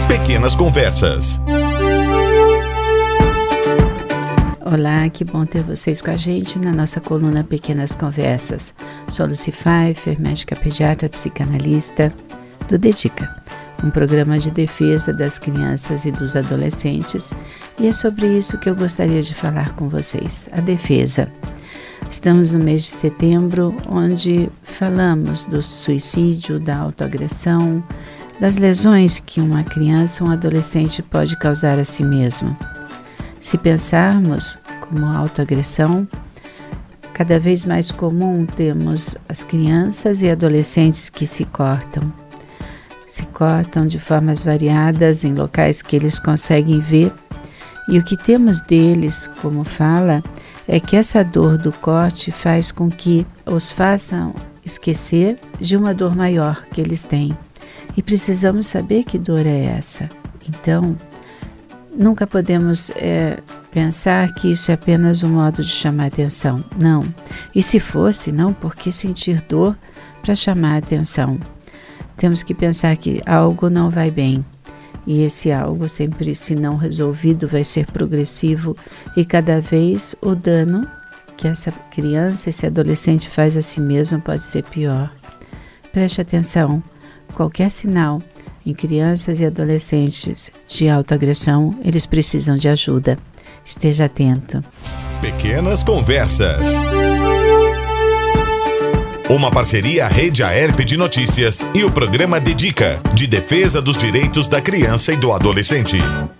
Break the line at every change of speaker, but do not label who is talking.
Pequenas Conversas.
Olá, que bom ter vocês com a gente na nossa coluna Pequenas Conversas. Sou Lucy Pfeiffer, médica pediatra, psicanalista do Dedica, um programa de defesa das crianças e dos adolescentes, e é sobre isso que eu gostaria de falar com vocês, a defesa. Estamos no mês de setembro, onde falamos do suicídio, da autoagressão, das lesões que uma criança ou um adolescente pode causar a si mesmo. Se pensarmos como autoagressão, cada vez mais comum temos as crianças e adolescentes que se cortam de formas variadas em locais que eles conseguem ver, e o que temos deles, como fala, é que essa dor do corte faz com que os façam esquecer de uma dor maior que eles têm, e precisamos saber que dor é essa. Então, nunca podemos pensar que isso é apenas um modo de chamar atenção. Não. E se fosse, não, por que sentir dor para chamar atenção? Temos que pensar que algo não vai bem. E esse algo, sempre, se não resolvido, vai ser progressivo. E cada vez o dano que essa criança, esse adolescente faz a si mesmo pode ser pior. Preste atenção. Qualquer sinal em crianças e adolescentes de autoagressão, eles precisam de ajuda. Esteja atento.
Pequenas Conversas. Uma parceria Rede Aerp de Notícias e o programa Dedica, de defesa dos direitos da criança e do adolescente.